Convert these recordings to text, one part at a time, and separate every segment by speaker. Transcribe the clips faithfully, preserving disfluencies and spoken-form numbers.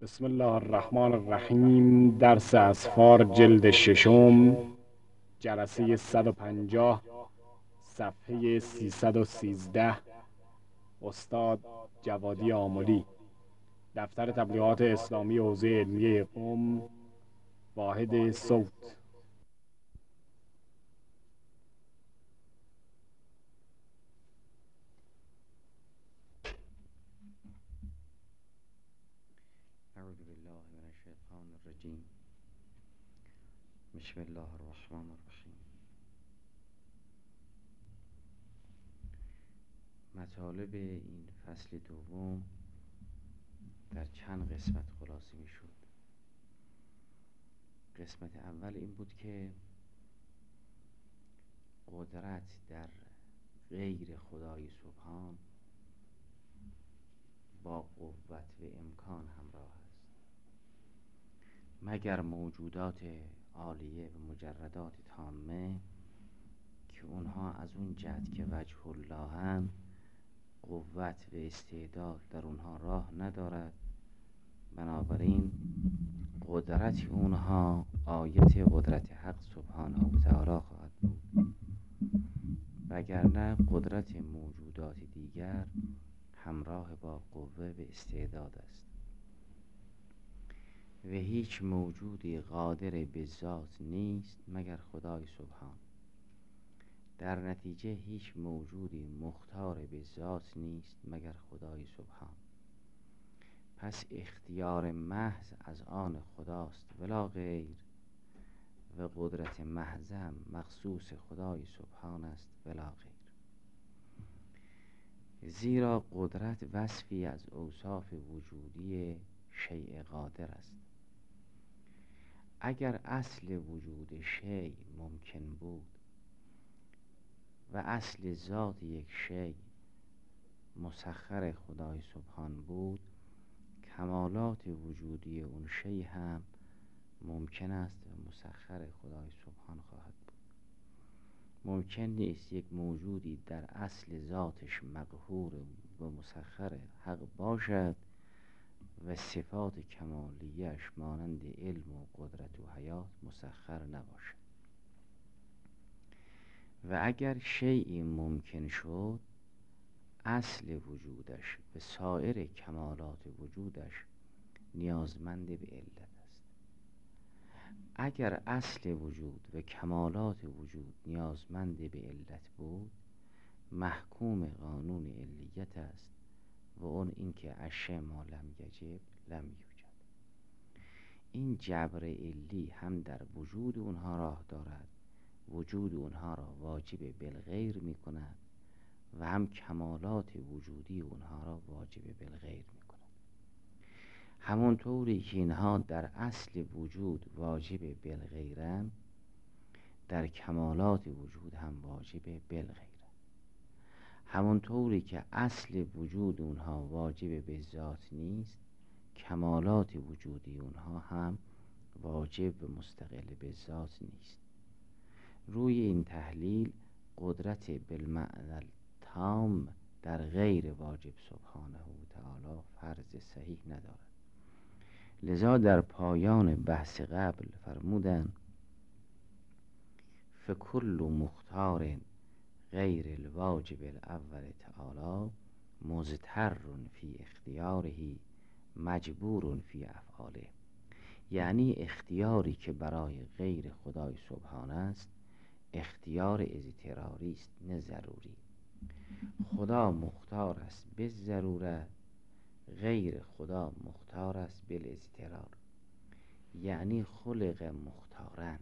Speaker 1: بسم الله الرحمن الرحیم. درس اسفار جلد ششم، جلسه صد و پنجاه، صفحه سیصد و سیزده. استاد جوادی آملی، دفتر تبلیغات اسلامی حوزه علمیه قم، واحد صوت.
Speaker 2: اعوذ بالله من الشیطان الرجیم. بسم الله الرحمن الرحیم. مطالب این فصل دوم در چند قسمت خلاصه می شد. قسمت اول این بود که قدرت در غیر خدای سبحان با قوت و امکان همراه است، مگر موجودات عالیه و مجردات تامه که اونها از اون جهت که وجه الله هم قوت و استعداد در اونها راه ندارد، بنابراین قدرت اونها آیت قدرت حق سبحانه و تعالی خواهد بود، وگرنه قدرت موجودات دیگر همراه با قوه و استعداد است و هیچ موجودی قادر به ذات نیست مگر خدای سبحان. در نتیجه هیچ موجودی مختار به ذات نیست مگر خدای سبحان. پس اختیار محض از آن خداست ولا غیر، و قدرت محض هم مخصوص خدای سبحان است ولا غیر. زیرا قدرت وصفی از اوصاف وجودی شیء قادر است. اگر اصل وجود شیء ممکن بود و اصل ذات یک شیء مسخر خدای سبحان بود، کمالات وجودی اون شیء هم ممکن است و مسخر خدای سبحان خواهد بود. ممکن نیست یک موجودی در اصل ذاتش مقهور و مسخر حق باشد و صفات کمالیش مانند علم و قدرت و حیات مسخر نباشد. و اگر شیئی ممکن شد، اصل وجودش به سایر کمالات وجودش نیازمند به علت است. اگر اصل وجود و کمالات وجود نیازمند به علت بود، محکوم قانون علیت است و اون اینکه اشیاء ما لم یجب لم یوجد. این جبر علی هم در وجود اونها راه دارد، وجود اونها را واجب بالغیر می کند و هم کمالات وجودی اونها را واجب بالغیر می کند. همونطوری که اینها در اصل وجود واجب بالغیرند، در کمالات وجود هم واجب بالغیرند. همونطوری که اصل وجود اونها واجب به ذات نیست، کمالات وجودی اونها هم واجب و مستقل به ذات نیست. روی این تحلیل قدرت بالمعنی تام در غیر واجب سبحانه و تعالی فرض صحیح ندارد. لذا در پایان بحث قبل فرمودند فکل مختار غیر الواجب الاول تعالی مضطر فی اختیاره مجبور فی افعاله. یعنی اختیاری که برای غیر خدای سبحان است اختیار اضطراری است نه ضروری. خدا مختار است به ضرورت، غیر خدا مختار است بالاضطرار. یعنی خلق مختارن.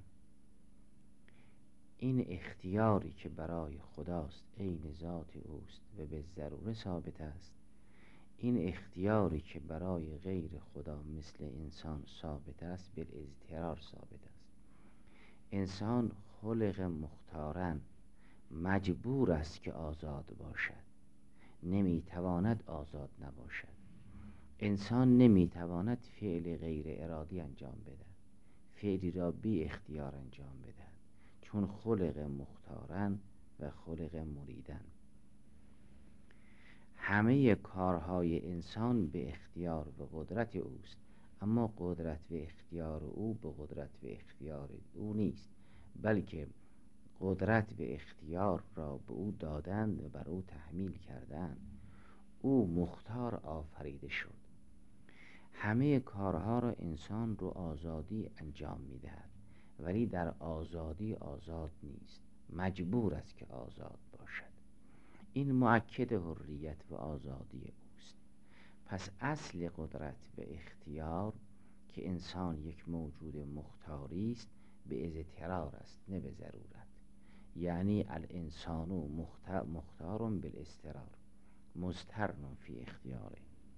Speaker 2: این اختیاری که برای خداست عین ذات اوست و به ضروره ثابت است. این اختیاری که برای غیر خدا مثل انسان ثابت است بالاضطرار ثابت است. انسان خلق مختارن، مجبور است که آزاد باشد، نمیتواند آزاد نباشد. انسان نمیتواند فعل غیر ارادی انجام بدهد، فعلی را بی اختیار انجام بدهد، چون خلق مختارن و خلق مریدن. همه کارهای انسان به اختیار و قدرت اوست، اما قدرت و اختیار او به قدرت و اختیار او نیست، بلکه قدرت و اختیار را به او دادند و بر او تحمیل کردند. او مختار آفریده شد. همه کارها را انسان رو آزادی انجام میدهد، ولی در آزادی آزاد نیست، مجبور است که آزاد باشد. این مؤکد حریت و آزادی اوست. پس اصل قدرت و اختیار که انسان یک موجود مختاری است به اضطرار است، نه به ضرورت. یعنی الانسان مختار بالاضطرار مضطر فی اختیاره.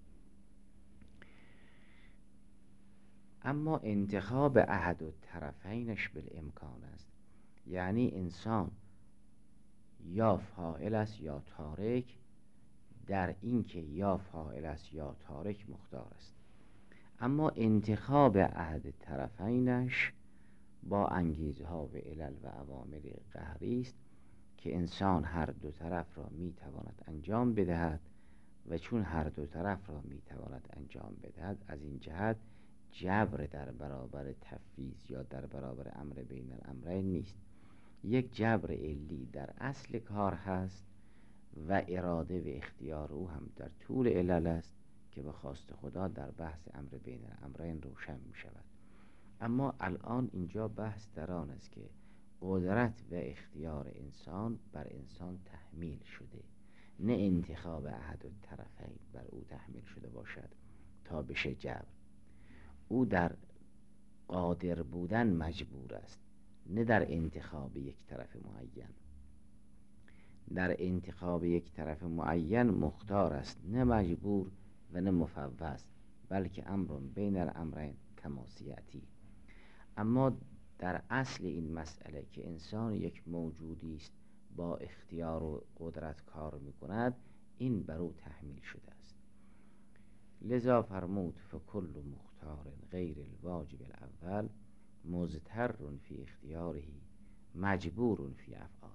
Speaker 2: اما انتخاب احد الطرفینش بالامکان است، یعنی انسان یا فاعل است یا تارک، در این که یا فاعل است یا تارک مختار است. اما انتخاب احد طرفینش با انگیزه ها و علل و عوامل قهری است که انسان هر دو طرف را میتواند انجام بدهد و چون هر دو طرف را میتواند انجام بدهد، از این جهت جبر در برابر تفویض یا در برابر امر بین الامرین نیست. یک جبر علی در اصل کار هست و اراده و اختیار او هم در طول علل است که به خواست خدا در بحث امر بین الامرین روشن می شود. اما الان اینجا بحث در آن است که قدرت و اختیار انسان بر انسان تحمیل شده، نه انتخاب احد الطرفین بر او تحمیل شده باشد تا بشه جبر. او در قادر بودن مجبور است، نه در انتخاب یک طرف معین. در انتخاب یک طرف معین مختار است، نه مجبور و نه مفوض، بلکه امر بین الامرین کما سیأتی. اما در اصل این مسئله که انسان یک موجودی است با اختیار و قدرت کار میکند، این بر او تحمیل شده است. لذا فرمود فکل مختار غیر الواجب الاول مضطر فی اختیاره مجبور فی افعاله.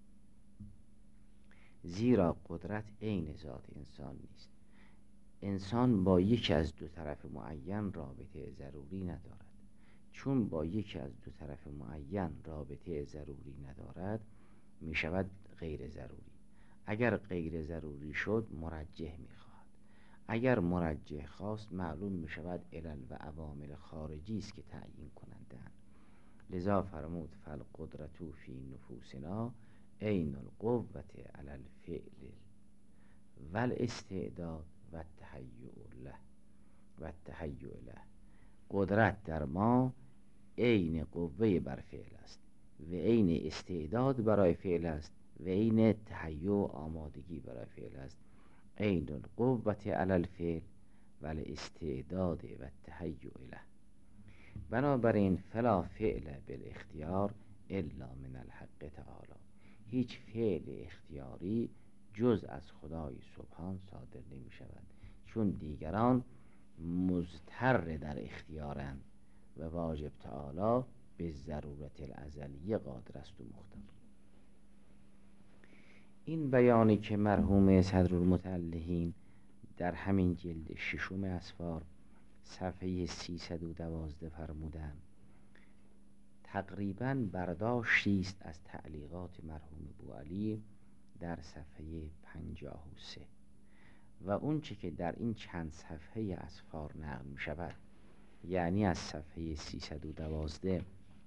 Speaker 2: زیرا قدرت عین ذات انسان نیست. انسان با یکی از دو طرف معین رابطه ضروری ندارد. چون با یکی از دو طرف معین رابطه ضروری ندارد، می شود غیر ضروری. اگر غیر ضروری شد مرجح می خواهد. اگر مرجح خواست معلوم می شود علل و عوامل خارجی است که تعیین کنندند. لذا فرمود فالقدرت فی نفوسنا عین القوة علی الفعل والاستعداد و التهیؤ له و التهیؤ له. قدرت در ما عین قوه بر فعل است و عین استعداد برای فعل است و عین تهیؤ آمادگی برای فعل است. عین القوة علی الفعل و الاستعداد و التهیؤ له. بنابراین فلا فعل بالاختیار الا من الحق تعالی. هیچ فعل اختیاری جز از خدای سبحان صادر نمی شود، چون دیگران مضطر در اختیارند و واجب تعالی به ضرورت الازلیه قادر است و مختار. این بیانی که مرحوم صدرالمتألهین در همین جلد ششم اسفار صفحه سیصد و دوازده فرمودند، تقریباً برداشتی است از تعلیقات مرحوم بوعلی در صفحه پنجاه و سه و اون چه که در این چند صفحه اسفار نقل می شود، یعنی از صفحه سیصد و دوازده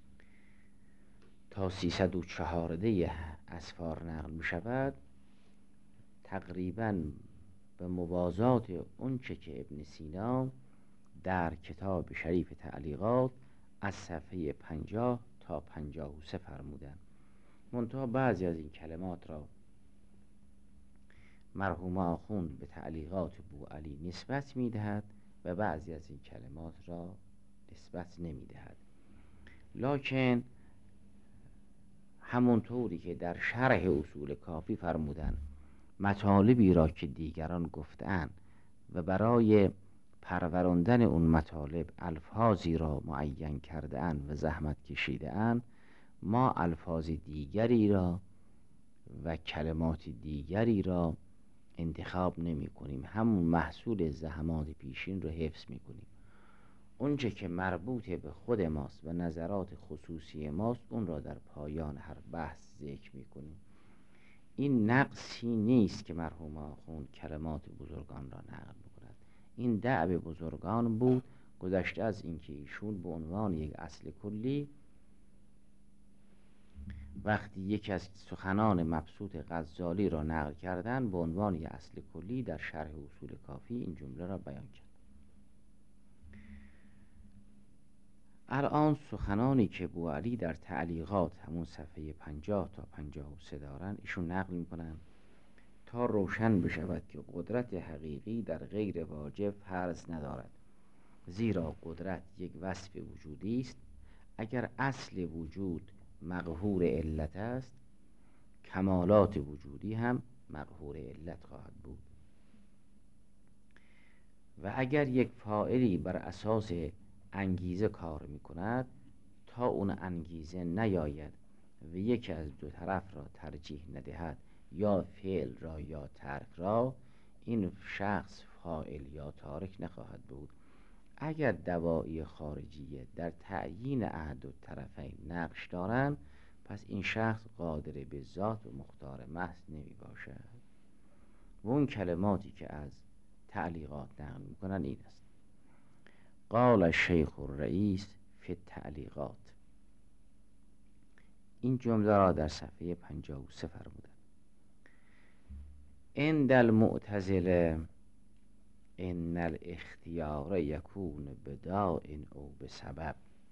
Speaker 2: تا سیصد و چهارده اسفار نقل می شود، تقریباً به موازات اون چه که ابن سینا در کتاب شریف تعلیقات از صفحه پنجاه تا پنجاه و سه فرمودند. منتها بعضی از این کلمات را مرحوم آخوند به تعلیقات بوعلی نسبت می دهد و بعضی از این کلمات را نسبت نمی دهد. لکن همونطوری که در شرح اصول کافی فرمودند، مطالبی را که دیگران گفتند و برای پروراندن اون مطالب الفاظی را معین کرده اند و زحمت کشیده اند، ما الفاظ دیگری را و کلمات دیگری را انتخاب نمی کنیم، همون محصول زحمات پیشین رو حفظ می کنیم. اونچه که مربوط به خود ماست و نظرات خصوصی ماست اون را در پایان هر بحث ذکر میکنیم. این نقصی نیست که مرحوم آخوند کلمات بزرگان را نقل میکند. این دأب بزرگان بود، گذشته از اینکه ایشون به عنوان یک اصل کلی وقتی یکی از سخنان مبسوط غزالی را نقل کردن به عنوان یک اصل کلی در شرح اصول کافی این جمله را بیان کرد. الان سخنانی که بوعلی در تعلیقات همون صفحه پنجاه تا پنجاه و سه دارن ایشون نقل میکنن تا روشن بشود که قدرت حقیقی در غیر واجب فرض ندارد، زیرا قدرت یک وصف وجودی است. اگر اصل وجود مقهور علت است، کمالات وجودی هم مقهور علت خواهد بود. و اگر یک فاعلی بر اساس انگیزه کار می کند تا اون انگیزه نیاید و یکی از دو طرف را ترجیح ندهد، یا فعل را یا ترک را، این شخص فاعل یا تارک نخواهد بود. اگر دواعی خارجیه در تعیین احد و طرفین نقش دارند، پس این شخص قادر به ذات و مختار محض نمی باشد. و اون کلماتی که از تعلیقات نقل می کنن این است: قال الشیخ الرئیس فی التعلیقات. این جمله را در صفحه پنجاه و سه فرمودن: عند المعتزله ان الاختیار یکون بداء او بسبب.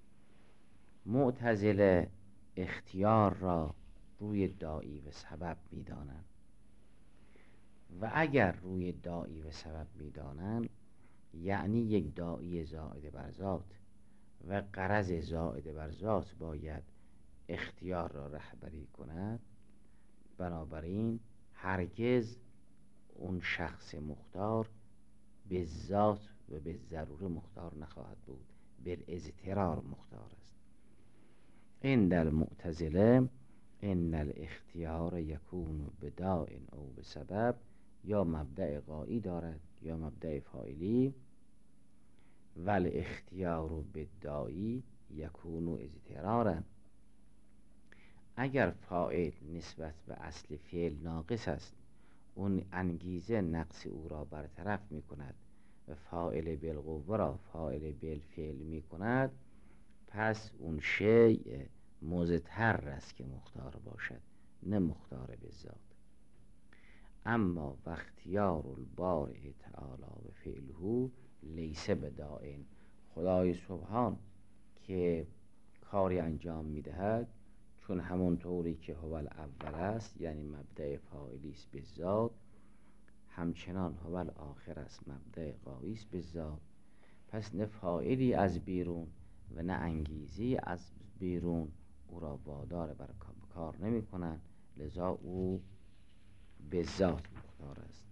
Speaker 2: معتزله اختیار را روی داعی و سبب میدانند و اگر روی داعی و سبب میدانند یعنی یک داعی زائد بر ذات و غرض زائد بر ذات باید اختیار را رهبری کند، بنابراین هرگز اون شخص مختار به ذات و به ضروره مختار نخواهد بود، بالاضطرار مختار است. عند المعتزله ان الاختیار یکون بداء او بسبب، یا مبدأ غایی دارد یا مبدأ فاعلی. ول اختیار بالداعی یکون اضطرارا. اگر فاعل نسبت به اصل فعل ناقص است، اون انگیزه نقص او را برطرف می کند و فاعل بالقوه را فاعل بالفعل می کند، پس اون شیء مضطر است که مختار باشد، نه مختار به ذات. اما و اختیار البارئ تعالی و فعله لیس بداء. خدای سبحان که کاری انجام میدهد چون همون طوری که هو الاول است، یعنی مبدأ فاعلی است به ذات، همچنان هو الاخر است، مبدأ غایی است به ذات. پس نه فاعلی از بیرون و نه انگیزی از بیرون او را وادار بر کار نمی کنند، لذا او به ذات مختار است.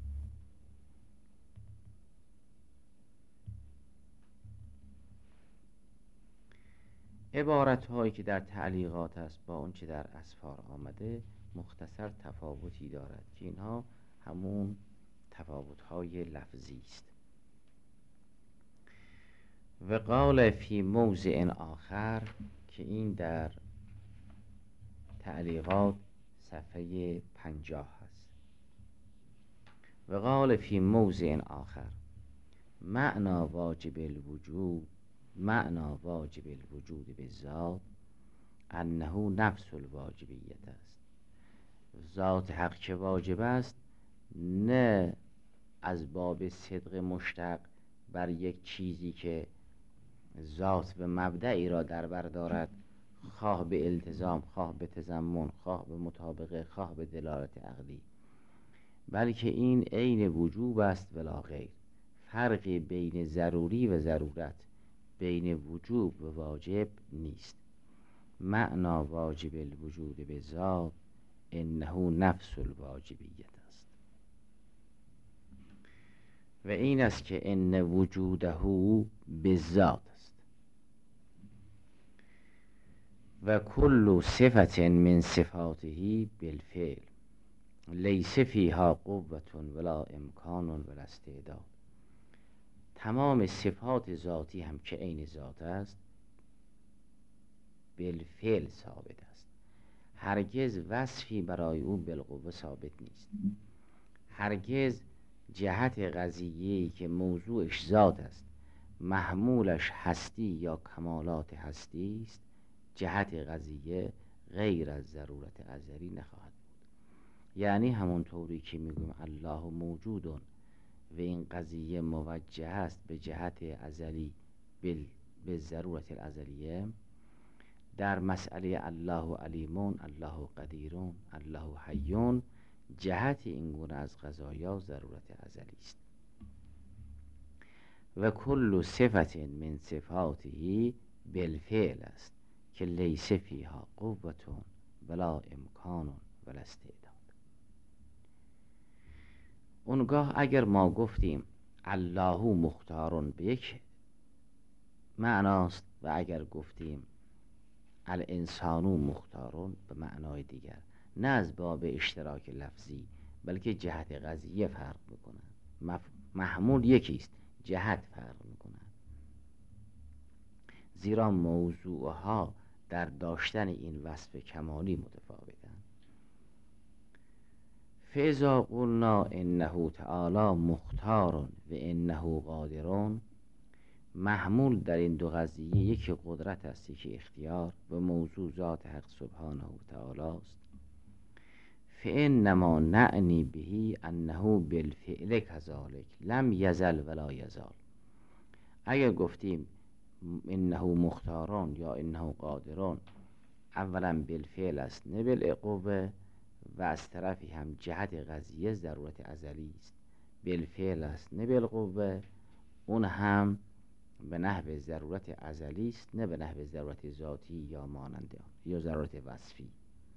Speaker 2: عبارت هایی که در تعلیقات است با اون چه در اسفار آمده مختصر تفاوتی دارد که اینها همون تفاوت های لفظی است. و قال فی موضع آخر، که این در تعلیقات صفحه پنجاه هست. و قال فی موضع آخر معنا واجب الوجود معنا واجب الوجود بالذات انه نفس الواجبیت است. ذات حق که واجب است نه از باب صدق مشتق بر یک چیزی که ذات و مبدعی را در بر دارد، خواه به التزام، خواه به تضمن، خواه به مطابقه، خواه به دلالت عقلی، بلکه این عین وجوب است ولا غیر. فرقی بین ضروری و ضرورت، بین وجوب و واجب نیست. معنا واجب الوجود به ذات انه نفس الواجبیت است. و این است که ان وجوده به ذات است. و کل صفت من صفاته بالفعل لیس فیها قوة ولا امکان ولا استعداد. تمام صفات ذاتی هم که عین ذات است بالفعل ثابت است. هرگز وصفی برای او بالقوه ثابت نیست. هرگز جهت قضیه‌ای که موضوعش ذات است، محمولش هستی یا کمالات هستی است، جهت قضیه غیر از ضرورت ازلی نخواهد بود. یعنی همونطوری که میگویم الله موجود و این قضیه موجه است به جهت ازلی به ضرورت الازلیه، در مسئله الله علیمون، الله قدیرون، الله حیون، جهت این گونه از قضایا ضرورت ازلی است. و کل صفت من صفاته بالفعل است که لیس فیها قوة ولا امکان ولا استعداد. اونگاه اگر ما گفتیم الله مختارون به یک معناست و اگر گفتیم الانسان مختارون به معنای دیگر، نه از باب اشتراک لفظی بلکه جهت قضیه فرق میکنن. محمول یکیست، جهت فرق میکنن. زیرا موضوعها در داشتن این وصف کمالی متفاوتن. فاذا قلنا انه تعالی مختار و انه قادرون، محمول در این دو قضیه یکی قدرت است یکی اختیار و موضوع ذات حق سبحانه و تعالی است. فانما نعنی به انه بالفعل کذالک لم یزل ولا یزال. اگر گفتیم انه مختارون یا انه قادرون، اولا بالفعل است نه بالقوه، و از طرفی هم جهت قضیه ضرورت ازلی است. بالفعل است نه بالقوه، اون هم به نحو ضرورت ازلی است نه به نحو ضرورت ذاتی یا ماننده یا ضرورت وصفی.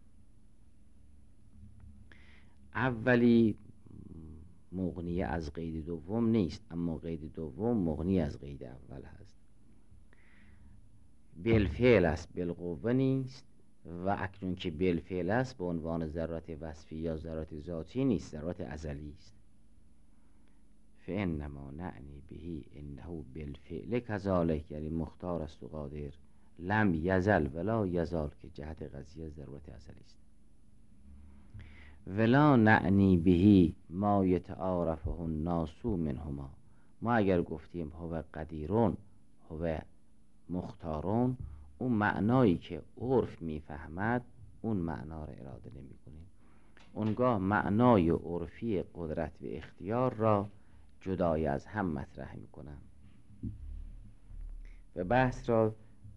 Speaker 2: اولی مغنی از قید دوم نیست، اما قید دوم مغنی از قید اول هست. بالفعل است بالقوه نیست، و اکنون که بالفعل است به عنوان ضرورت وصفی یا ضرورت ذاتی نیست، ضرورت ازلی است. فانما نعنی به انه بالفعل کذالک، یعنی مختار است و قادر، لم یزل ولا یزال که جهت قضیه ضرورت ازلی است. ولا نعنی به ما یتعارفه الناس منهما، ما اگر گفتیم هو قدیرون هو مختارون، اون معنایی که عرف میفهمد اون معنا را اراده نمی کنیم. اونگاه معنای عرفی قدرت و اختیار را جدای از هم مطرح می کنم و بحث را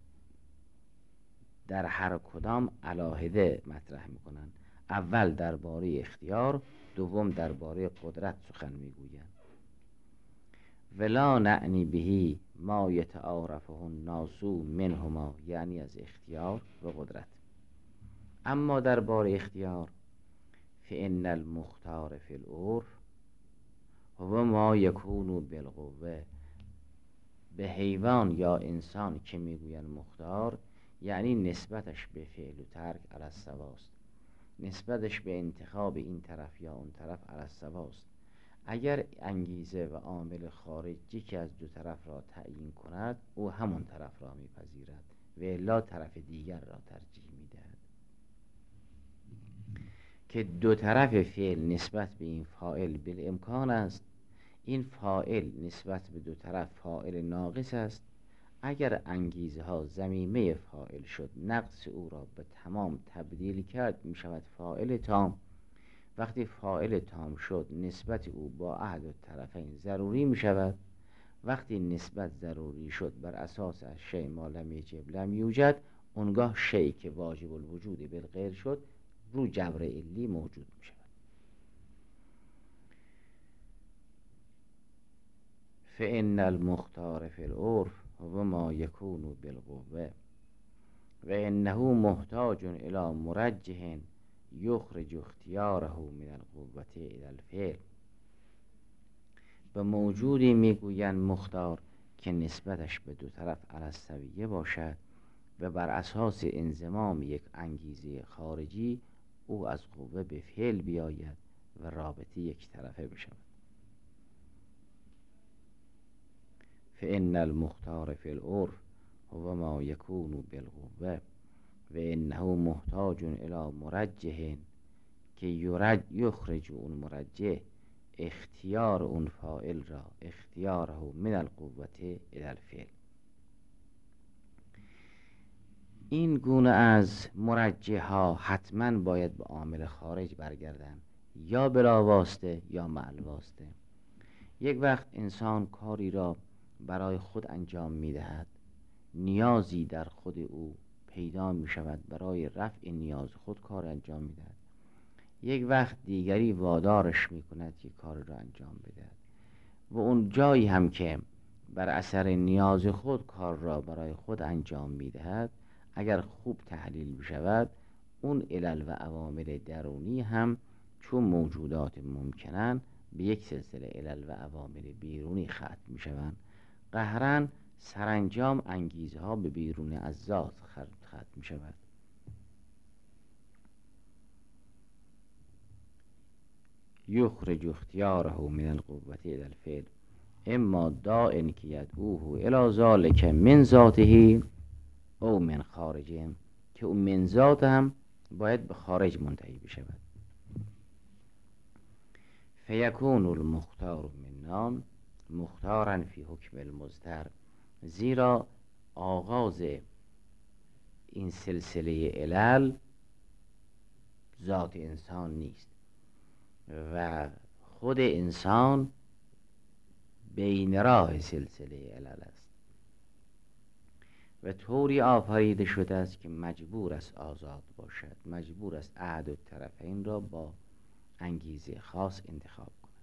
Speaker 2: در هر کدام علاهده مطرح می کنند. اول درباره اختیار، دوم درباره قدرت سخن می گویند. ولا نعنی به ما یتعارفه الناس منهما، یعنی از اختیار و قدرت. اما درباره اختیار، فان المختار فی العرف هو ما یکون بالقوه. به حیوان یا انسان که میگویند مختار، یعنی نسبتش به فعل و ترک علی السواست، نسبتش به انتخاب این طرف یا اون طرف علی السواست. اگر انگیزه و عامل خارجی که از دو طرف را تعیین کند، او همون طرف را میپذیرد و الا طرف دیگر را ترجیح میدهد. که دو طرف فعل نسبت به این فاعل بالامکان است، این فاعل نسبت به دو طرف فاعل ناقص است. اگر انگیزه ها ضمیمه فاعل شد، نقص او را به تمام تبدیل کرد، می شود فاعل تام. وقتی فاعل تام شد، نسبت او با احد الطرفین ضروری می شود. وقتی نسبت ضروری شد بر اساس از شیء ما لم یجب لم یوجد، اونگاه شیء که واجب الوجود بالغیر شد رو جبر علی موجود می شود. فان المختار فی العرف هو ما یکون بالقوه و انه محتاج الی مرجح یخرج اختیاره من القوة الی الفعل. به موجودی میگویند مختار که نسبتش به دو طرف علی السویه باشد و بر اساس انضمام یک انگیزه خارجی او از قوه به فعل بیاید و رابطه یک طرفه بشود. فان المختار فی العرف هو ما یکون بالقوه و انه محتاج الی مرجح که یخرج اون مرجح اختیار اون فاعل را اختیاره من القوة الی الفعل. این گونه از مرجح ها حتما باید به عامل خارج برگردن، یا بلا واسطه یا مع واسطه. یک وقت انسان کاری را برای خود انجام می دهد، نیازی در خود او پیدا می شود، برای رفع نیاز خود کار انجام می دهد. یک وقت دیگری وادارش می کند که کار را انجام بدهد و اون جایی هم که بر اثر نیاز خود کار را برای خود انجام می دهد، اگر خوب تحلیل بشود، اون علل و عوامل درونی هم چون موجودات ممکنن به یک سلسله علل و عوامل بیرونی ختم می شوند. قهرن سرانجام انگیزه ها به بیرون از ذات ختم می شود. یخرج اختیاره من القوة الی الفعل اما داء که یدعوه الی ذلک من ذاته او من خارجه، که اون من ذات هم باید به خارج منتهی بشود. فیکون المختار منا مختارا فی حکم المضطر، زیرا آغاز این سلسله علل ذات انسان نیست و خود انسان بین راه سلسله علل است و طوری آفریده شده است که مجبور است آزاد باشد، مجبور است احد الطرفین را با انگیزه خاص انتخاب کند.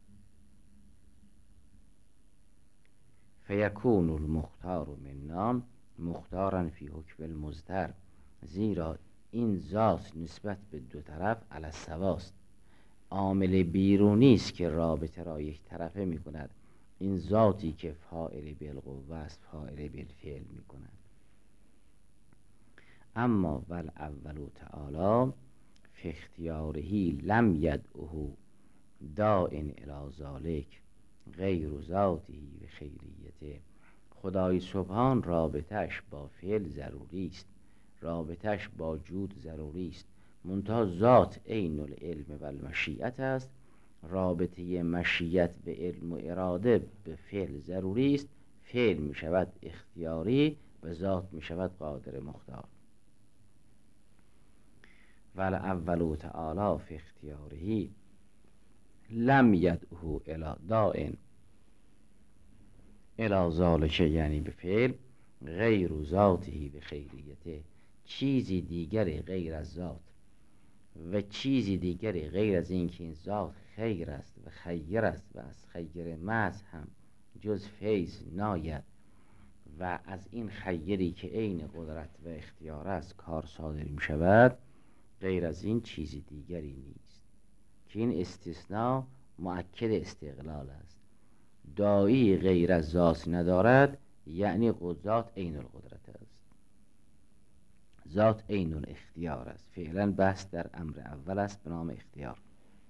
Speaker 2: فیکون المختار منا مختارا فی حکم المضطر، زیرا این ذات نسبت به دو طرف علی السواست. عامل بیرونی است که رابطه را یک طرفه می کند، این ذاتی که فاعل بالقوه است فاعل بالفعل می کند. اما والاول تعالی فی اختیاره لم یدعه داء الی ذلک غیر ذاته و خیریته. خدای سبحان رابطش با فعل ضروری است، رابطش با جود ضروری است، منتها ذات عین العلم و المشیت است. رابطه مشیت به علم و اراده به فعل ضروری است، فعل می شود اختیاری و ذات می شود قادر مختار. والاول تعالی فی اختیاره لم یدعه الی داء الی ذلک، یعنی به فعل غیر ذاته به خیریته، چیزی دیگری غیر از ذات و چیزی دیگری غیر از این که این ذات خیر است و خیر است و از خیر محض هم جز فیض ناید و از این خیری که عین قدرت و اختیار است کار صادر می شود، غیر از این چیزی دیگری نیست که این استثناء مؤکد استقلال است. داعی غیر از ذات ندارد، یعنی ذات عین القدرت است، ذات عین الاختیار است. فعلا بحث در امر اول است به نام اختیار.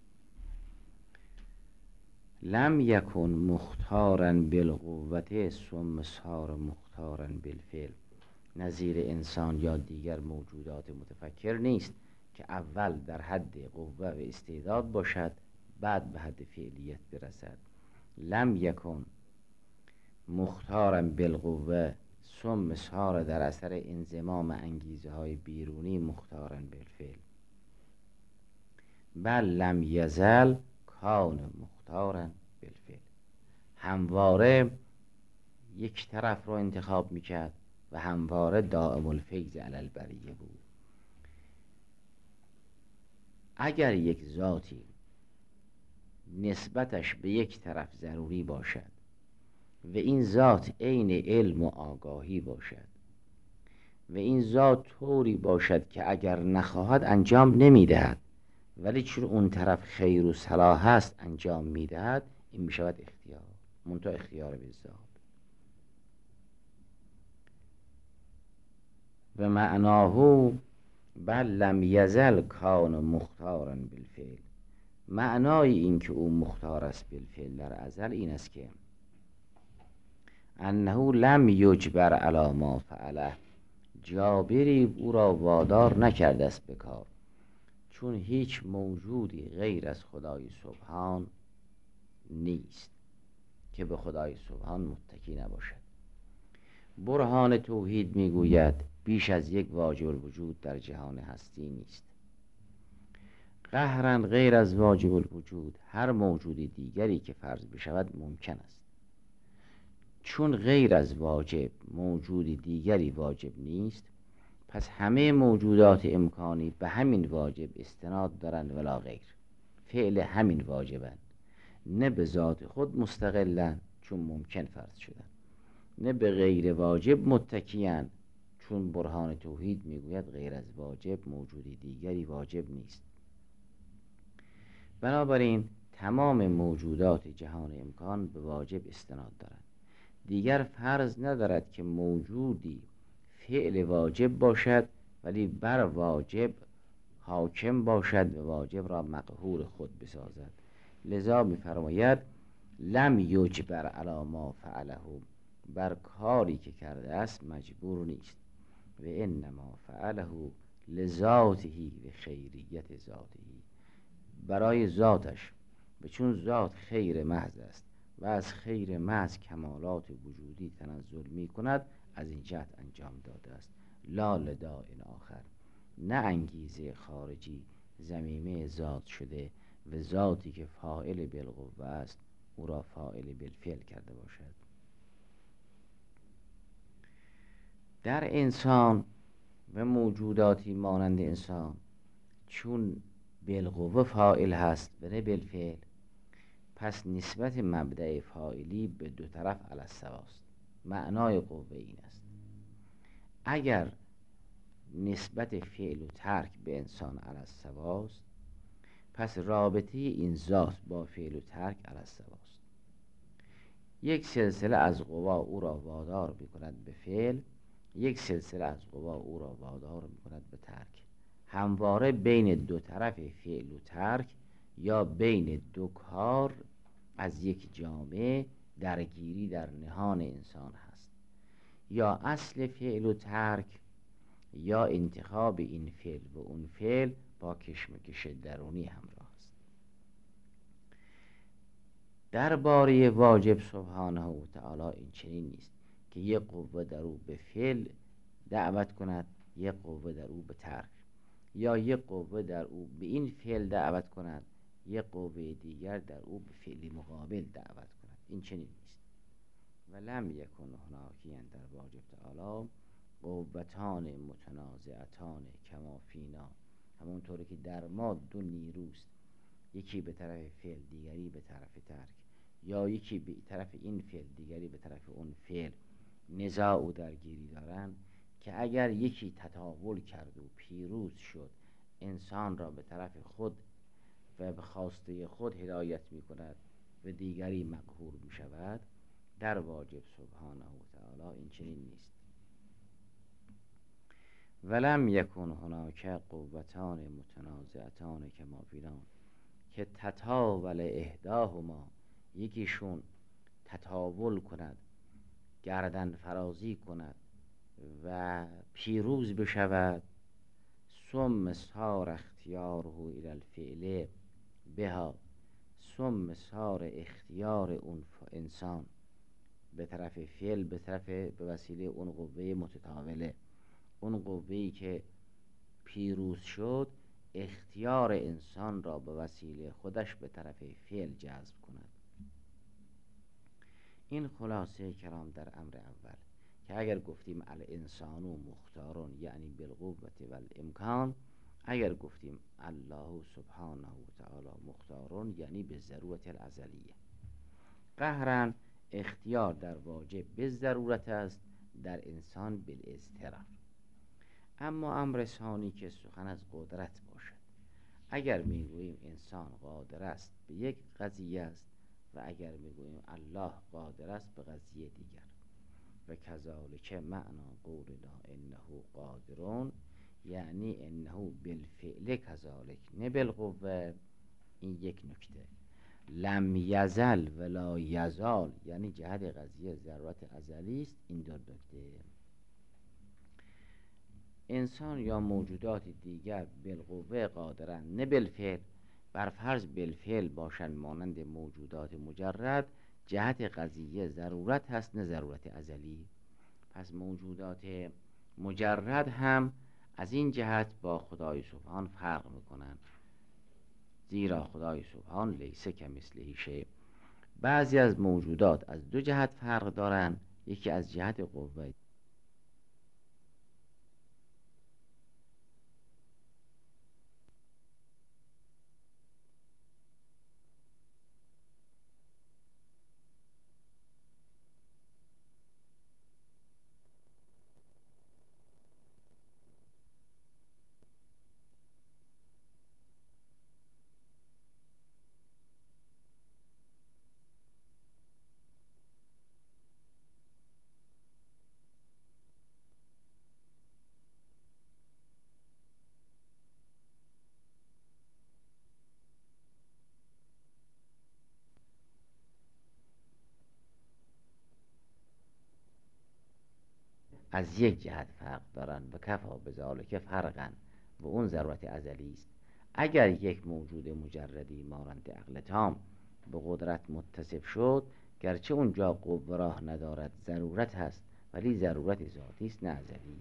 Speaker 2: لم یکن مختارا بالقوة ثم صار مختارا بالفعل، نظیر انسان یا دیگر موجودات متفکر نیست که اول در حد قوه و استعداد باشد بعد به حد فعلیت برسد. لم یکن مختارا بالقوه ثم صار در اثر انضمام انگیزه های بیرونی مختارا بالفعل، بل لم یزل کان مختارا بالفعل. همواره یک طرف رو انتخاب میکرد و همواره دائم الفیض علی البریه بود. اگر یک ذاتی نسبتش به یک طرف ضروری باشد و این ذات عین علم و آگاهی باشد و این ذات طوری باشد که اگر نخواهد انجام نمیدهد، ولی چون اون طرف خیر و صلاح است انجام میدهد، این میشود اختیار، منتها اختیار به ذات. و معناه بل لم یزل کان مختارا بالفعل، معنای این که او مختار است بالفعل در ازل این است که انه لم یجبر علی ما فعله، جابری او را وادار نکرده است به کار، چون هیچ موجودی غیر از خدای سبحان نیست که به خدای سبحان متکی نباشد. برهان توحید میگوید بیش از یک واجب الوجود در جهان هستی نیست. قهرا غیر از واجب الوجود هر موجود دیگری که فرض بشود ممکن است. چون غیر از واجب موجود دیگری واجب نیست، پس همه موجودات امکانی به همین واجب استناد دارند ولا غیر، فعل همین واجبند، نه به ذات خود مستقلن چون ممکن فرض شدن، نه به غیر واجب متکیان، چون برهان توحید میگوید غیر از واجب موجودی دیگری واجب نیست. بنابراین تمام موجودات جهان امکان به واجب استناد دارند. دیگر فرض ندارد که موجودی فعل واجب باشد ولی بر واجب حاکم باشد و واجب را مقهور خود بسازد. لذا می‌فرماید لم یجبر علی ما فعله، بر کاری که کرده است مجبور نیست. و انما فعله لذاته و خیریت ذاته، برای ذاتش، و چون ذات خیر محض است و از خیر محض کمالات وجودی تنزل می کند، از این جهت انجام داده است. لا لداء آخر، نه انگیزه خارجی ضمیمه ذات شده و ذاتی که فاعل بالقوه است او را فاعل بالفعل کرده باشد. در انسان و موجوداتی مانند انسان چون بالقوه فاعل هست و نه بالفعل، پس نسبت مبدأ فاعلی به دو طرف علی السواست. معنای قوه این است: اگر نسبت فعل و ترک به انسان علی السواست، پس رابطه این ذات با فعل و ترک علی السواست. یک سلسله از قوا او را وادار می‌کند به فعل، یک سلسله از قوا او را وادار می‌کند به ترک. همواره بین دو طرف فعل و ترک یا بین دو کار از یک جامعه درگیری در نهان انسان هست. یا اصل فعل و ترک یا انتخاب این فعل و اون فعل با کشمکش درونی همراه است. درباره واجب سبحانه و تعالی این چنین نیست که یک قوه در او به فعل دعوت کند، یک قوه در او به ترک، یا یک قوه در او به این فعل دعوت کند، یک قوه دیگر در او به فعل مقابل دعوت کند. این چنین نیست. ولم یکن هناکی در واجب تعالی قوتان متنازعتان کما فینا، همونطوری که در ما دو نیروست، یکی به طرف فعل دیگری به طرف ترک، یا یکی به طرف این فعل دیگری به طرف اون فعل نزاع و درگیری دارن، که اگر یکی تطاول کرد و پیروز شد انسان را به طرف خود و به خواسته خود هدایت می کند و دیگری مقهور می شود، در واجب سبحانه و تعالی این چنین نیست. ولم یکن هناک قوتان متنازعتان کما فینا، که تطاول احداهما، یکیشون تطاول کند، گردن فرازی کند و پیروز بشود، ثم صار اختیاره الی الفعل بها، ثم صار اختیار اون انسان به طرف فعل به طرف به وسیله اون قوه متطاوله، اون قوه‌ای که پیروز شد اختیار انسان را به وسیله خودش به طرف فعل جذب کند. این خلاصه کلام در امر اول، که اگر گفتیم الانسان مختارون یعنی بالقوة و الامکان، اگر گفتیم الله سبحانه و تعالی مختارون یعنی به ضرورت الازلیه. قهرن اختیار در واجب به ضرورت است، در انسان بالاضطرار. اما امر ثانی که سخن از قدرت باشد، اگر میگوییم انسان قادر است به یک قضیه است و اگر میگوییم الله قادر است به قضیه دیگر. و کذالک معنا قولنا انه قادرون، یعنی انه بالفعل کذالک نه بالقوه. این یک نکته. لم یزل ولا یزال یعنی جهت قضیه ضرورت ازلی است. این دو نکته. انسان یا موجودات دیگر بالقوه قادرند، نه بالفعل، بر فرض بالفعل باشند مانند موجودات مجرد، جهت قضیه ضرورت هست نه ضرورت ازلی. پس موجودات مجرد هم از این جهت با خدای سبحان فرق میکنند، زیرا خدای سبحان لیس کمثله شیء. بعضی از موجودات از دو جهت فرق دارند، یکی از جهت قوه. از یک جهت فرق دارند و کفا بذالک فرقن و اون ضرورت ازلی است. اگر یک موجود مجردی مانند عقل تام به قدرت متصف شد، گرچه اونجا قوه راه ندارد ضرورت هست، ولی ضرورت ذاتی است نه ازلی.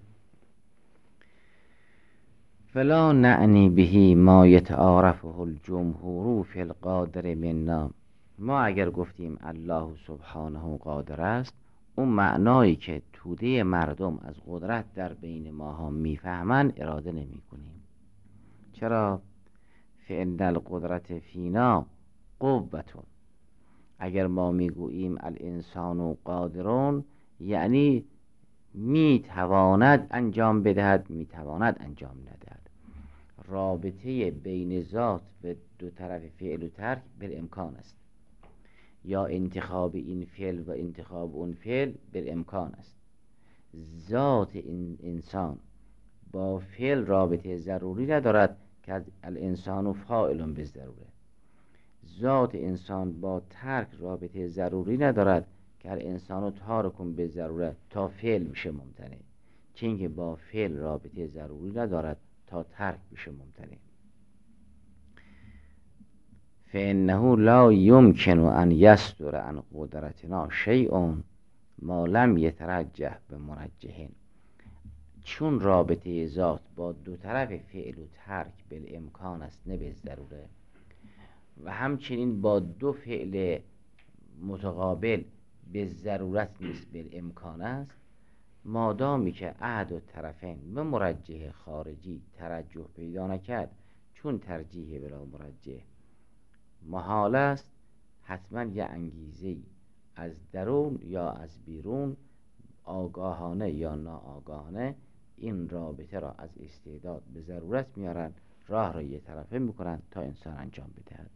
Speaker 2: فلا نعنی به ما یتعارفه الجمهور فی القادر منا. ما اگر گفتیم الله سبحانه قادر است، اون معنایی که توده مردم از قدرت در بین ماها میفهمن اراده نمی کنیم. چرا؟ فإن القدرت فینا قوتون. اگر ما میگوییم الانسان قادرون یعنی میتواند انجام بدهد، میتواند انجام ندهد. رابطه بین ذات و دو طرف فعل و ترک بالامکان است، یا انتخاب این فعل و انتخاب اون فعل بالامکان است. ذات این انسان با فعل رابطه ضروری ندارد که الانسان فاعل بالضروره. ذات انسان با ترک رابطه ضروری ندارد که الانسان تارک بالضروره تا فعل میشه ممتنع، چه اینکه با فعل رابطه ضروری ندارد تا ترک میشه ممتنع. فإنه لا يمكن أن يصدر عن قدرتنا شيء ما لم يترجح بمرجح. چون رابطه ذات با دو طرف فعل و ترک بالامکان است نه بالضروره، و همچنین با دو فعل متقابل به ضرورت نیست بالامکان است، مادامی که احد و طرفین به مرجح خارجی ترجح پیدا نکرد، چون ترجیح بلا مرجح محال است، حتما یه انگیزه‌ای از درون یا از بیرون آگاهانه یا ناآگاهانه این رابطه را از استعداد به ضرورت میارن، راه را یه طرفه میکنن تا انسان انجام بدهد.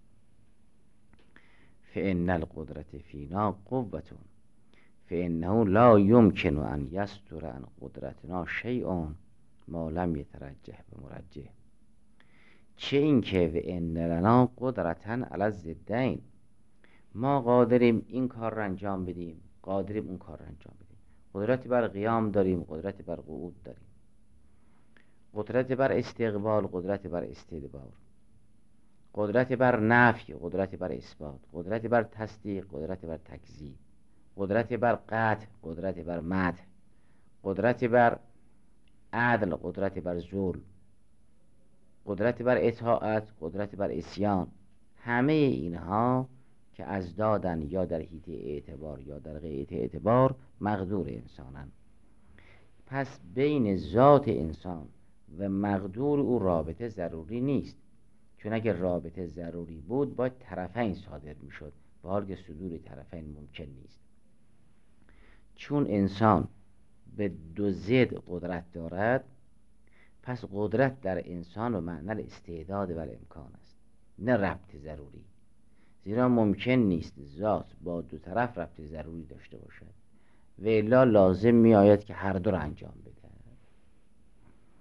Speaker 2: فإن القدرت فینا قوتون فإنه لا يمكن أن يصدر عن قدرتنا شيء ما لم يترجح بمرجح. چه این که و ان لنا قدرتاً علی الضدین، ما قادریم این کار را انجام بدیم، قادریم اون کار را انجام بدیم. قدرت بر قیام داریم، قدرت بر قعود داریم، قدرت بر استقبال، قدرت بر استدبار، قدرت بر نفی، قدرت بر اثبات، قدرت بر تصدیق، قدرت بر تکذیب، قدرت بر قطع، قدرت بر مدح، قدرت بر عدل، قدرت بر ظلم، قدرت بر اطاعت، قدرت بر عصیان. همه اینها که از دادن یا در حیطه اعتبار یا در غیت اعتبار مقدور انسانن. پس بین ذات انسان و مقدور او رابطه ضروری نیست، چون اگر رابطه ضروری بود باید طرفین صادر می شد، با حال که صدور طرفین ممکن نیست. چون انسان به دو ضد قدرت دارد، پس قدرت در انسان و معنی استعداد و امکان است نه ربط ضروری، زیرا ممکن نیست ذات با دو طرف ربط ضروری داشته باشد و الا لازم می آید که هر دو را انجام بده.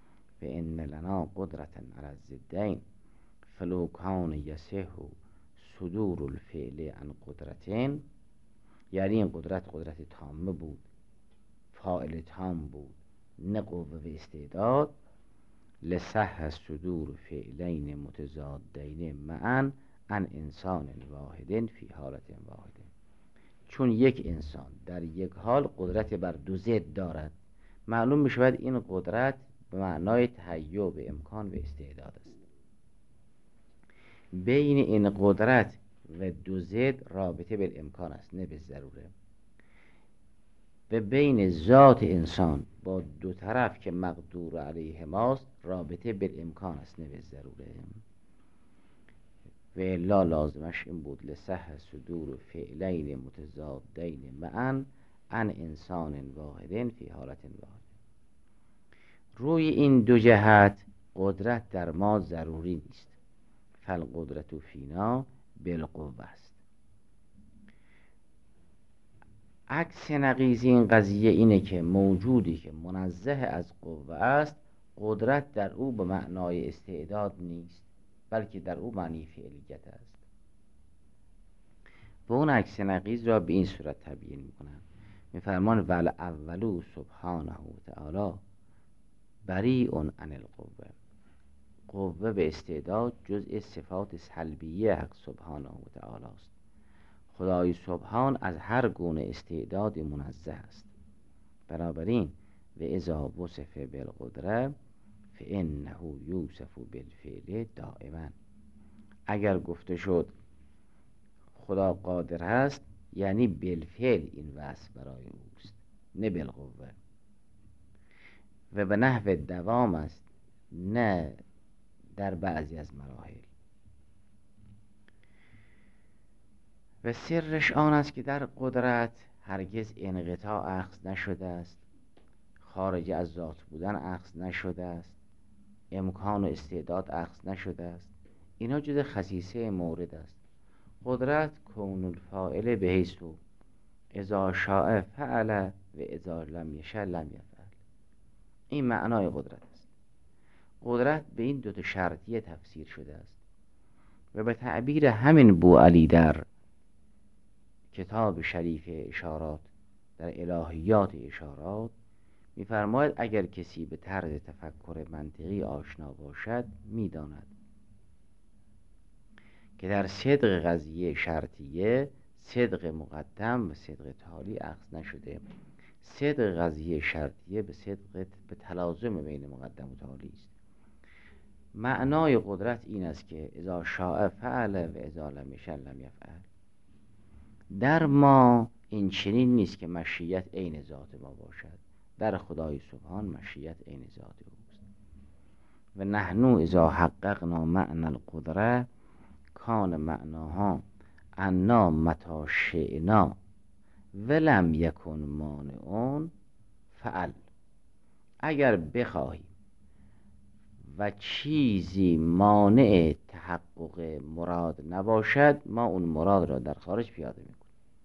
Speaker 2: فإن لنا قدرة علی الضدین فلو کان یصح صدور الفعل عن قدرتین، یعنی این قدرت قدرت تامه بود، فاعل تام بود، نه قوه و استعداد. لصح صدور فعلین متضادین معا عن انسان واحد فی حالت واحد، چون یک انسان در یک حال قدرت بر دو ضد دارد، معلوم می شود این قدرت به معنای تهیع به امکان و استعداد است. بین این قدرت و دو ضد رابطه به امکان است، نه به ضروره. و بین ذات انسان با دو طرف که مقدور علیه ماست رابطه به امکان است، نه به ضروره. و الا لازمش این بود لصح صدور فعلین متضادین معا عن انسان واحد فی حالت واحد. روی این دو جهت قدرت در ما ضروری نیست. فالقدرت فینا بالقوه است. عکس نقیض این قضیه اینه که موجودی که منزه از قوه است قدرت در او به معنای استعداد نیست، بلکه در او معنی فعلیت است. و اون عکس نقیض را به این صورت تبیین میکنن، میفرمان ول اولو سبحانه و تعالی بریء عن القوه. قوه به استعداد جزء صفات سلبیه حق سبحانه و تعالی است. خدای سبحان از هر گونه استعداد منزه است. بنابراین و اذا وصف بالقدره فانه یوصف بالفعل دائما. اگر گفته شد خدا قادر هست یعنی بالفعل این وصف برای اوست، نه بالقوه. و به نحو دوام است، نه در بعضی از مراحل. و سرش آن است که در قدرت هرگز انقطاع اخذ نشده است، خارج از ذات بودن اخذ نشده است، امکان و استعداد اخذ نشده است. اینا جز خصیصه مورد است. قدرت کون الفاعل به حیثو اذا شاء فعل و اذا لم یشاء لم یفعل. این معنای قدرت است. قدرت به این دو تا شرطیه تفسیر شده است و به تعبیر همین بوعلی در کتاب شریف اشارات در الهیات اشارات می‌فرماید اگر کسی به طرز تفکر منطقی آشنا باشد می‌داند که در صدق قضیه شرطیه صدق مقدم و صدق تالی اخذ نشده. صدق قضیه شرطیه به صدق به تلازم بین مقدم و تالی است. معنای قدرت این است که اذا شاء فعل و اذا لم یشاء لم یفعل. در ما این چنین نیست که مشیت عین ذات ما باشد. در خدای سبحان مشیت عین ذات اوست. و نحن اذا حققنا معنی القدره کان معناها انا متی شئنا ولم یکن مانعون فعل. اگر بخواهیم و چیزی مانع تحقق مراد نباشد ما اون مراد را در خارج پیاده میکنیم.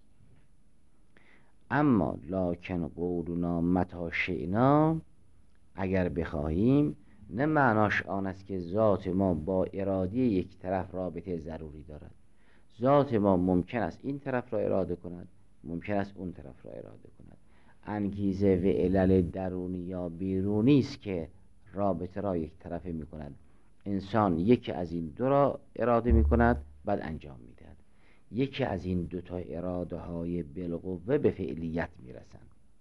Speaker 2: اما لکن قولنا متی شئنا، اگر بخواهیم، نه معناش آن است که ذات ما با اراده یک طرف رابطه ضروری دارد. ذات ما ممکن است این طرف را اراده کند، ممکن است اون طرف را اراده کند. انگیزه و علل درونی یا بیرونی است که رابطه را یک طرفه می کند. انسان یکی از این دو را اراده می کند بعد انجام می دهد. یکی از این دو تا اراده های بالقوه به فعلیت می رسند.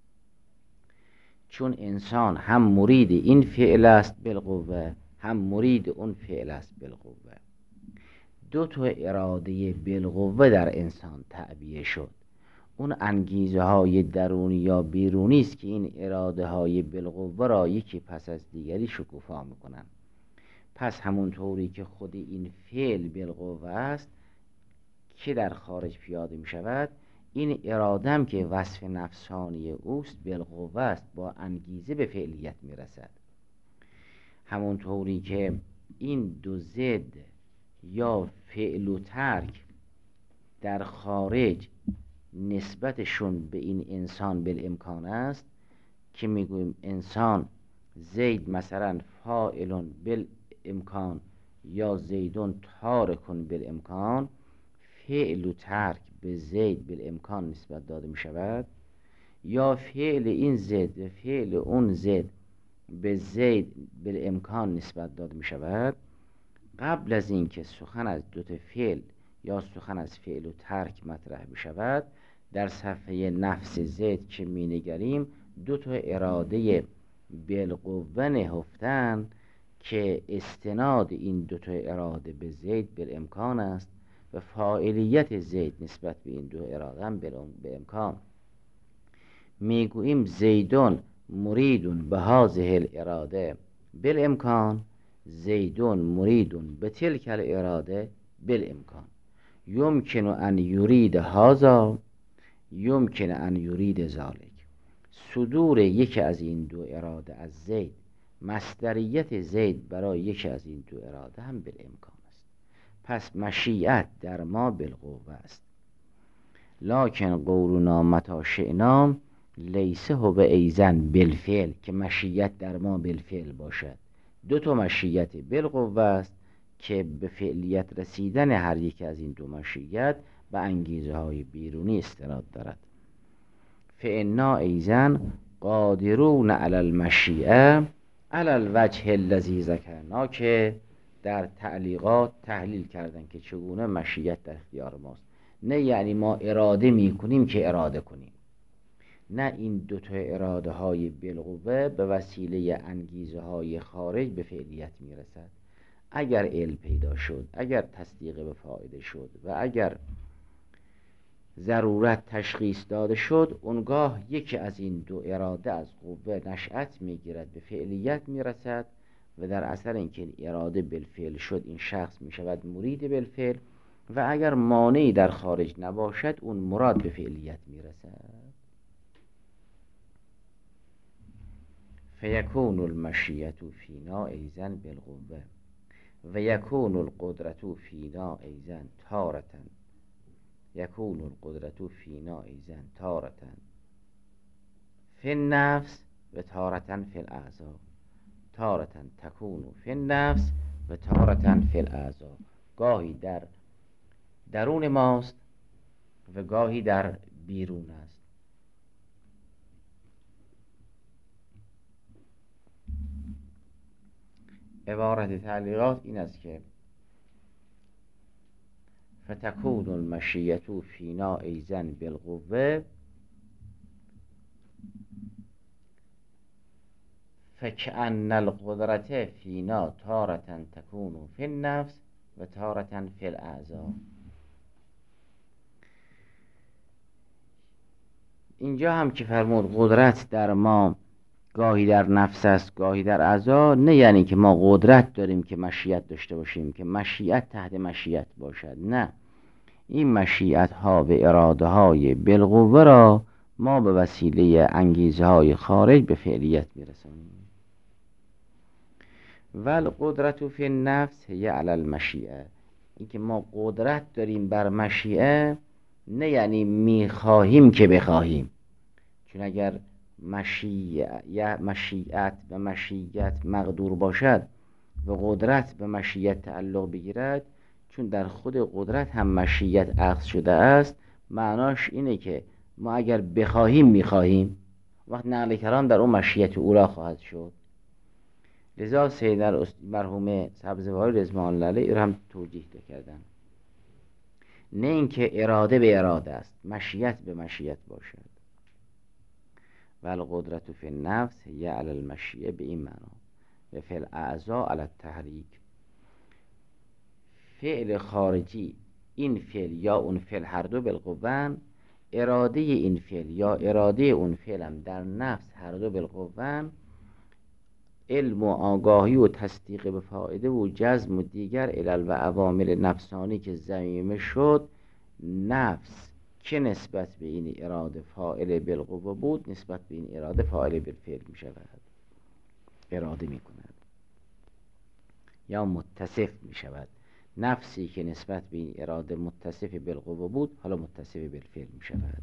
Speaker 2: چون انسان هم مرید این فعل است بالقوه هم مرید اون فعل است بالقوه. دو تا اراده بالقوه در انسان تعبیه شد. اون انگیزه های درونی یا بیرونی است که این اراده های بالقوه را یکی پس از دیگری شکوفا میکنن. پس همون طوری که خود این فعل بالقوه است که در خارج پیاده می شود، این ارادم که وصف نفسانی اوست بالقوه است، با انگیزه به فعلیت می رسد. همون طوری که این دو ضد یا فعل و ترک در خارج نسبتشون به این انسان بالامکان است که میگوییم انسان زید مثلا فاعلون بالامکان یا زیدون تارکون بالامکان، فعل و ترک به زید بالامکان نسبت داده می شود، یا فعل این زید و فعل اون زید به زید بالامکان نسبت داده می شود، قبل از اینکه سخن از دو تا فعل یا سخن از فعل و ترک مطرح بشود، در صفحه نفس زید که می نگریم دو تا اراده بالقوه نهفتن که استناد این دو تا اراده به زید بالامکان است و فاعلیت زید نسبت به این دو اراده هم به امکان. میگوییم زیدون مریدون به هذه الاراده بالامکان، زیدون مریدون به تلک الاراده بالامکان. یمکن ان یرید هذا، یمکن ان یرید ذلک. صدور یکی از این دو اراده از زید، مصدریت زید برای یکی از این دو اراده هم بالامکان است. پس مشیت در ما بالقوه است. لکن قولنا متی شئنا لیس هو ایزن بالفعل، که مشیت در ما بالفعل باشد. دو تا مشیت بالقوه است که به فعلیت رسیدن هر یک از این دو مشیت به انگیزه های بیرونی استناد دارد. فانا ایزن قادرون علی المشیئه علی الوجه الذی ذکرنا، که در تعلیقات تحلیل کردن که چگونه مشیت در اختیار ماست. نه یعنی ما اراده می کنیم که اراده کنیم، نه این دو تا اراده های بالقوه به وسیله انگیزه های خارج به فعلیت می رسد. اگر علم پیدا شد، اگر تصدیق به فایده شد و اگر ضرورت تشخیص داده شد، اونگاه یکی از این دو اراده از قوه نشأت میگیرد، به فعلیت میرسد و در اثر اینکه اراده بالفعل شد این شخص میشود مرید بالفعل، و اگر مانعی در خارج نباشد اون مراد به فعلیت میرسد. فیکون المشیت فینا ایزن بالقوه و یکون القدرت فینا ایزن تارة، یکون القدرت فینا ایزن تارة فی النفس و تارة فی الاعضاء، تارة تکون فی النفس و تارة فی الاعضاء. گاهی در درون ماست و گاهی در بیرون است. عبارت تعلیقات این است که فتکون المشیة فینا ایزن بالقوه فکأن القدرت فینا تارة تکون فی النفس و تارة فی الاعضاء. اینجا هم که فرمود قدرت در ما گاهی در نفس است گاهی در اعضا، نه یعنی که ما قدرت داریم که مشیت داشته باشیم که مشیت تحت مشیت باشد، نه. این مشیت ها و اراده های بالقوه را ما به وسیله انگیزه های خارج به فعلیت میرسانیم. ول قدرت فی النفس هی علی المشیئه، این که ما قدرت داریم بر مشیئه نه یعنی میخواهیم که بخواهیم، چون اگر مشیعت مشیعت و مشیت مقدور باشد و قدرت به مشیت تعلق بگیرد، چون در خود قدرت هم مشیت اخذ شده است، معناش اینه که ما اگر بخواهیم میخواهیم، وقت نقل کرام در اون مشیت اولا خواهد شد. لذا سید مرحوم سبزواری رضوان الله علیه هم توجیه کردن، نه اینکه اراده به اراده است، مشیت به مشیت باشد. والقدرت فی النفس هی علی المشیه به این معنا و فی الاعضاء علی التحریک. فعل خارجی، این فعل یا اون فعل هر دو بالقوه، اراده این فعل یا اراده اون فعل هم در نفس هر دو بالقوه، علم و آگاهی و تصدیق به فایده و جزم و دیگر علل و عوامل نفسانی که ضمیمه شد، نفس که نسبت به این اراده فاعل بالقوه بود نسبت به این اراده فاعل بالفعل می شود، اراده می کند یا متصف می شود. نفسی که نسبت به این اراده متصف بالقوه بود حالا متصف بالفعل می شود.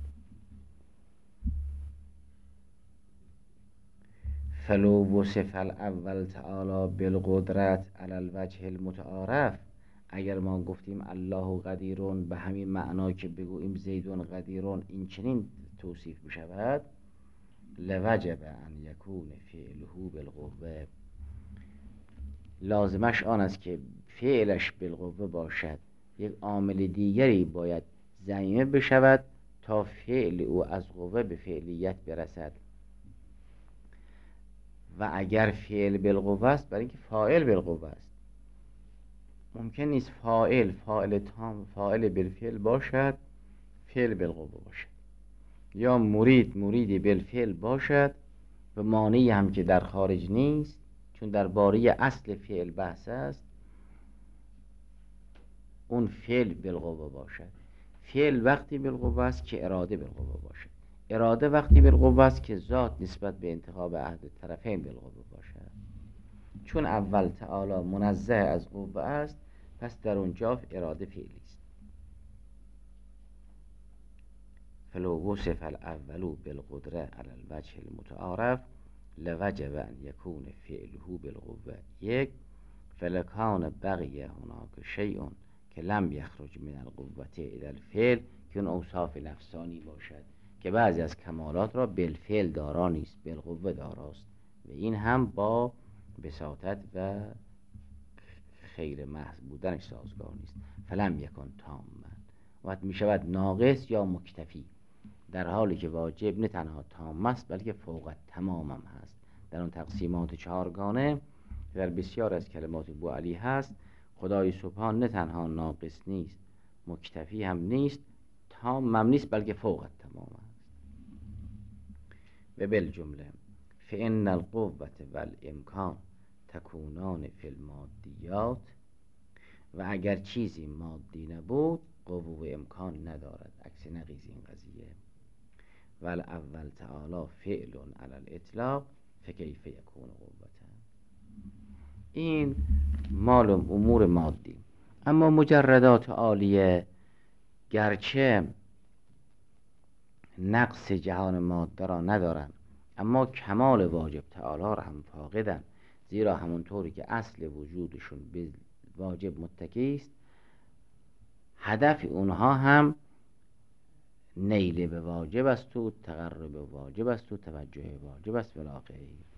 Speaker 2: فلو وصف الاول تعالی بالقدرت علی الوجه المتعارف اگر ما گفتیم الله قدیرون به همین معنا که بگوییم زیدون قدیرون این چنین توصیف بشود، لوجب ان یکون فعله بالقوه، لازمش آن است که فعلش بالقوه باشد، یک عامل دیگری باید ضمیمه بشود تا فعل او از قوه به فعلیت برسد. و اگر فعل بالقوه است، برای اینکه فاعل بالقوه است، ممکن نیست فاعل فاعل تام فاعل بالفعل باشد فعل بالقوه باشد، یا مرید مریدی بالفعل باشد و مانعی هم که در خارج نیست، چون در باره اصل فعل بحث است، اون فعل بالقوه باشد. فعل وقتی بالقوه است که اراده بالقوه باشد، اراده وقتی بالقوه است که ذات نسبت به انتخاب احد طرفین بالقوه باشد. چون اول تعالی منزه از قوه است، پس در اونجا اراده فعلی است. فلو وصف الاول بالقدره علی الوجه المتعارف لوجب ان یکون فعله بالقوه یک، فلکان بقیه هناک شیء که لم یخرج من القوه الی الفعل، که اون اوصاف نفسانی باشد که بعضی از کمالات را بالفعل دارا نیست، بالقوه داراست، و این هم با بساطت و خیر محض بودنش سازگار نیست. فلم یکن تاما، وقت می شود ناقص یا مکتفی، در حالی که واجب نه تنها تام است بلکه فوق تمام هم هست. در اون تقسیمات چهارگانه در بسیار از کلمات بوعلی هست، خدای سبحان نه تنها ناقص نیست، مکتفی هم نیست، تام هم نیست، بلکه فوق تمام است. و بالجمله فإن القوة والامکان تکونان فی المادیات، و اگر چیزی مادی نبود قوه و امکان ندارد، عکس نقیض این قضیه. والاول تعالی فعل علی الاطلاق فکیف یکون قوة، این مال امور مادی. اما مجردات عالیه گرچه نقص جهان ماده را ندارن، اما کمال واجب تعالی را هم فاقدن، زیرا همونطوری که اصل وجودشون به واجب متکی است، هدف اونها هم نیل به واجب است و تقرب به واجب است و توجه به واجب است ولاغیر.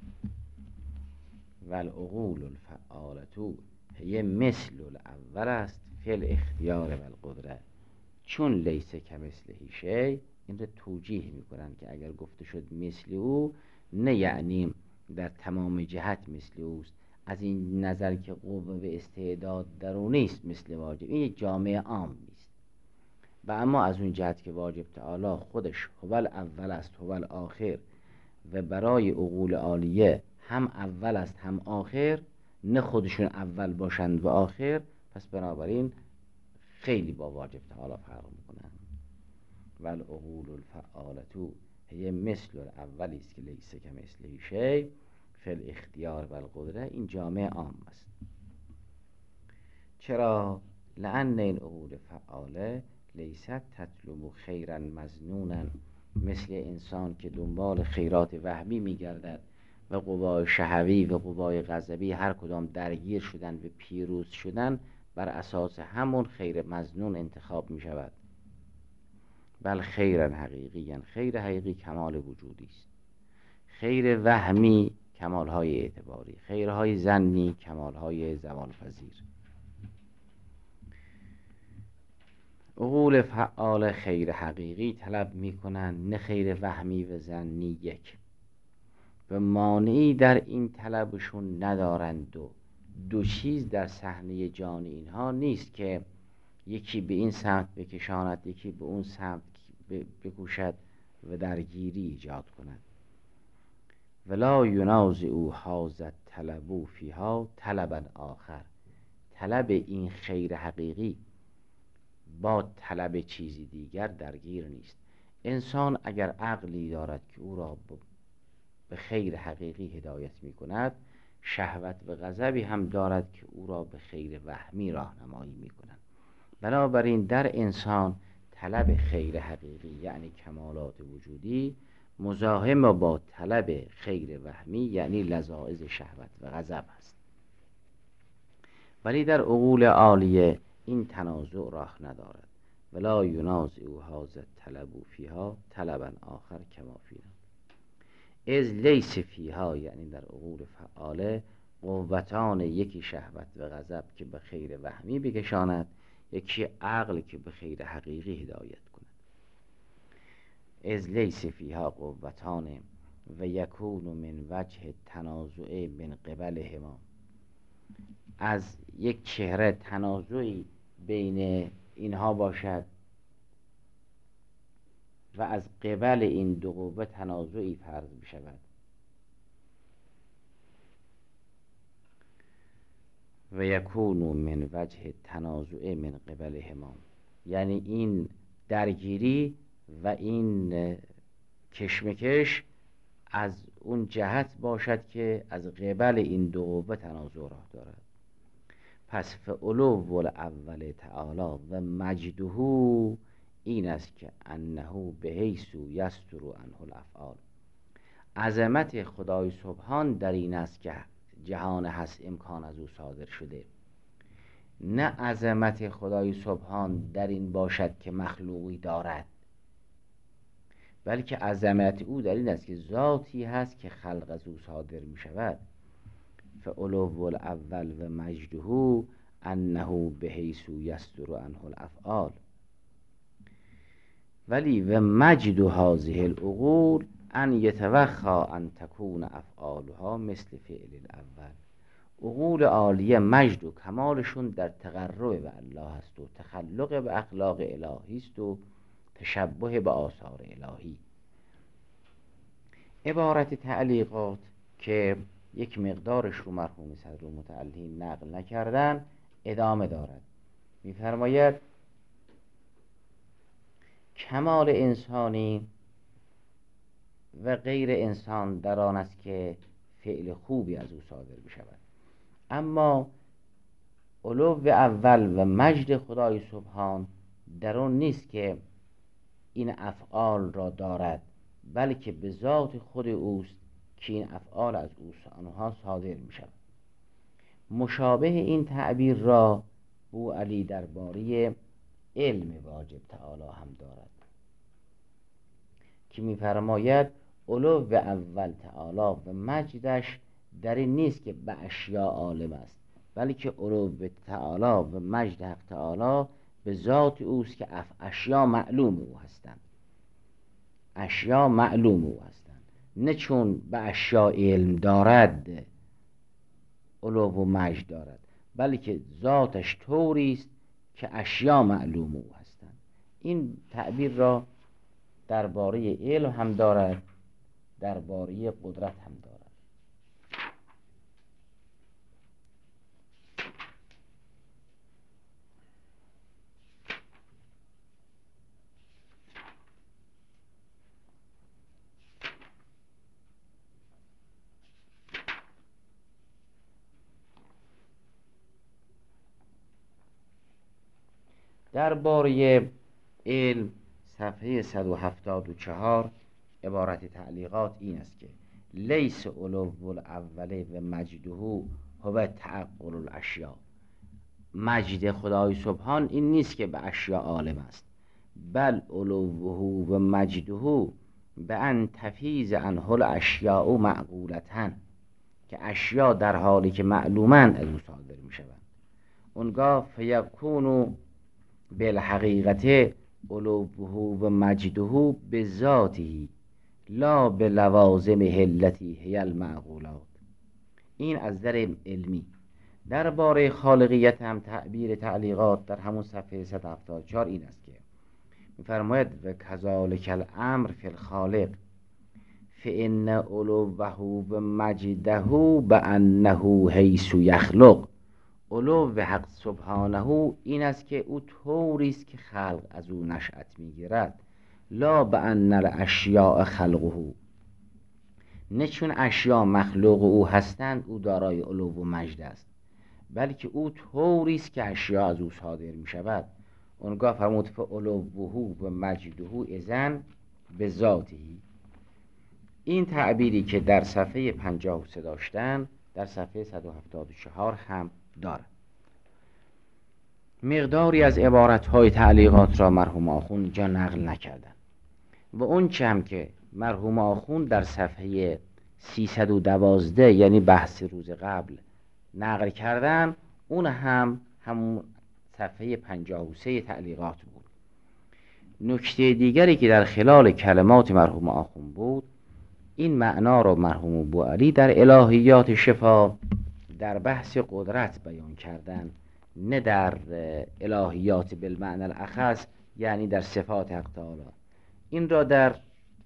Speaker 2: والعقول الفعالة هی مثل الاول است فی الاختیار و القدره، چون لیس کمثله شیء، این رو توجیه میکنن که اگر گفته شد مثل او، نه یعنی در تمام جهت مثل اوست، از این نظر که قوه و استعداد درونی است مثل واجب، این یک جامعه عام نیست. و اما از اون جهت که واجب تعالی خودش هو الاول است هو الاخر، و برای عقول عالیه هم اول است هم آخر، نه خودشون اول باشند و آخر، پس بنابراین خیلی با واجب تعالی فرق میکنن. والعقول الفعالة هی مثل الاولی است که لیس کمثله شیء فی الاختیار و القدره، این جامعه عام است. چرا؟ لأن این عقول فعاله لیست تطلب خیرا مظنونا، مثل انسان که دنبال خیرات وهمی میگردد و قوای شهوی و قوای غضبی هر کدام درگیر شدن و پیروز شدن، بر اساس همون خیر مظنون انتخاب می شود. بل خیرا حقیقی، خیر حقیقی کمال وجودی است، خیر وهمی کمالهای اعتباری، خیرهای ظنی کمالهای زوال پذیر. عقول فعال خیر حقیقی طلب می کنند، نه خیر وهمی و ظنی یک، و مانعی در این طلبشون ندارند. و دو چیز در صحنه جان اینها نیست که یکی به این سمت بکشاند یکی به اون سمت بکوشد و درگیری ایجاد کند. ولا ینازع حاضر طلبو فیها طلبا آخر، طلب این خیر حقیقی با طلب چیزی دیگر درگیر نیست. انسان اگر عقلی دارد که او را به خیر حقیقی هدایت می کند، شهوت و غضبی هم دارد که او را به خیر وهمی راهنمایی می کنند. بنابراین در انسان طلب خیر حقیقی یعنی کمالات وجودی مزاحم با طلب خیر وهمی یعنی لذائذ شهوت و غضب است. ولی در عقول عالیه این تنازع راه ندارد. ولا ینازع هذا الطلب فیها طلبا آخر کما فیها، از لیس فیها، یعنی در عقول فعاله، قوتان، یکی شهوت و غضب که به خیر وهمی بکشاند، یکی عقل که به خیر حقیقی هدایت کند. از لیس فیها قوتان و یکون من وجه تنازع من قبلهما، از یک چهره تنازعی بین اینها باشد و از قبل این دو قوه تنازعی فرض بشود. و یکون من وجه تنازع من قبلهما، یعنی این درگیری و این کشمکش از اون جهت باشد که از قبل این دو قوه تنازع راه دارد. پس فعلو الاول تعالی و مجده این است که انه بحیث یستر عنه الافعال، عظمت خدای سبحان در این است که جهان هست امکان از او صادر شده. نه عظمت خدای سبحان در این باشد که مخلوقی دارد، بلکه عظمت او در این است که ذاتی هست که خلق از او صادر می شود. فعلو الاول و مجده انه بحیث یستر عنه الافعال. ولی و مجد هذه العقول ان یتوخا ان تکون افعالها مثل فعل الاول. عقول عالیه مجد و کمالشون در تقرب به الله است و تخلق به اخلاق الهی است و تشبه به آثار الهی. عبارت تعلیقات که یک مقدارش رو مرحوم صدر متعلی نقل نکردن ادامه دارد. می‌فرماید کمال انسانی و غیر انسان در آن است که فعل خوبی از او صادر بشود، اما علو اول و مجد خدای سبحان در آن نیست که این افعال را دارد، بلکه به ذات خود اوست که این افعال از او آنها صادر می شود. مشابه این تعبیر را بو علی درباره علم واجب تعالی هم دارد که می فرماید علو اول تعالی و مجدش در این نیست که به اشیاء عالم است، بلکه علو تعالی و مجد حق تعالی به ذات اوست که اشیاء معلوم او هستند. اشیاء معلوم او هستند، نه چون به اشیاء علم دارد علو و مجد دارد، بلکه ذاتش طوری است که اشیاء معلوم او هستند. این تعبیر را درباره علم هم دارد، درباره قدرت هم دارد. درباره علم صفحه صد و هفتاد و چهار عبارت تعلیقات این است که لیس علو الاول و مجده هو تعقل الاشیاء. مجد خدای سبحان این نیست که به اشیاء عالم است، بل علوه و مجده به ان تفیض عنه الاشیاء معقولتاً، که اشیاء در حالی که معلومند از او صادر می شوند. اونگاه فیکونو بالحقیقت علوه و مجده به ذاته لا به لوازم حلتی هی المعقولات. این از در علمی. درباره خالقیت هم تعبیر تعلیقات در همون صفحه صد و هفتاد و چهار این است که می‌فرماید و کذالک الامر فی الخالق فان علوه و مجده بانه حیث یخلق. علو حق سبحانه این است که او طوری است که خلق از او نشأت میگیرد، لا بان الاشیاء خلقه، نه چون اشیاء مخلوق او هستند او دارای علو و مجد است، بلکه او طوری است که اشیاء از او صادر می شود. اونگاه فرمود فعلوه و مجده اذن به ذاته. این تعبیری که در صفحه پنجاه و سه داشتن در صفحه صد و هفتاد و چهار هم دارد. مقداری از عبارتهای تعلیقات را مرحوم آخوند اینجا نقل نکردن و اون چه هم که مرحوم آخوند در صفحه سیصد و دوازده یعنی بحث روز قبل نقل کردن، اون هم همون صفحه پنجاه و سه تعلیقات بود. نکته دیگری که در خلال کلمات مرحوم آخوند بود، این معنا را مرحوم بوعلی در الهیات شفا در بحث قدرت بیان کردن، نه در الهیات بالمعنی الاخص، یعنی در صفات حق تعالی. این را در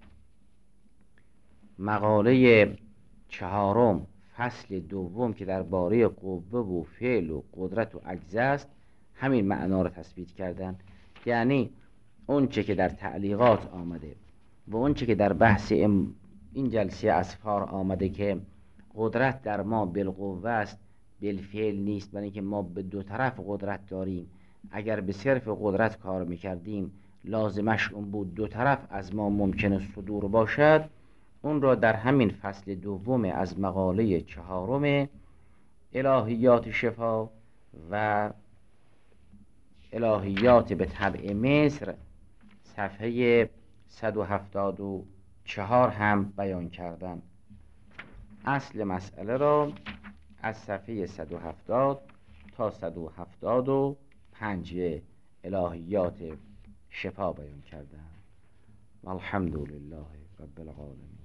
Speaker 2: مقاله چهارم فصل دوم که درباره قوه و فعل و قدرت و عجز است همین معنا را تثبیت کردن، یعنی اون چه که در تعلیقات آمده و اون چه که در بحث این جلسه اسفار آمده که قدرت در ما بالقوه است بالفعل نیست، برای اینکه ما به دو طرف قدرت داریم، اگر به صرف قدرت کار میکردیم لازمش اون بود دو طرف از ما ممکنه صدور باشد. اون را در همین فصل دوم از مقاله چهارم الهیات شفا و الهیات به طبع مصر صفحه صد و هفتاد و چهار هم بیان کردن. اصل مسئله را از صفحه صد و هفتاد تا صد و هفتاد و پنج الهیات شفا بیان کردن. الحمدلله رب العالمین.